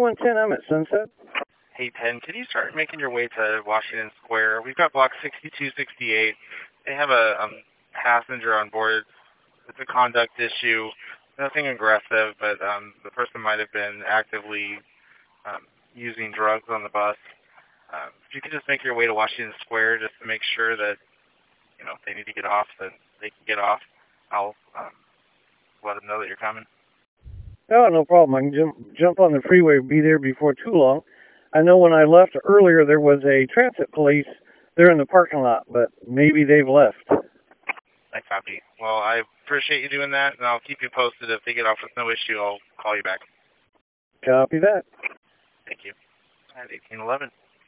2110, I'm at Sunset. Hey, 10, can you start making your way to Washington Square? We've got block 6268. They have a passenger on board. It's a conduct issue. Nothing aggressive, but the person might have been actively using drugs on the bus. If you could just make your way to Washington Square just to make sure that, if they need to get off, that they can get off, I'll let them know that you're coming. Oh, no problem. I can jump on the freeway and be there before too long. I know when I left earlier, there was a transit police there in the parking lot, but maybe they've left. I copy. Well, I appreciate you doing that, and I'll keep you posted. If they get off with no issue, I'll call you back. Copy that. Thank you. At 1811.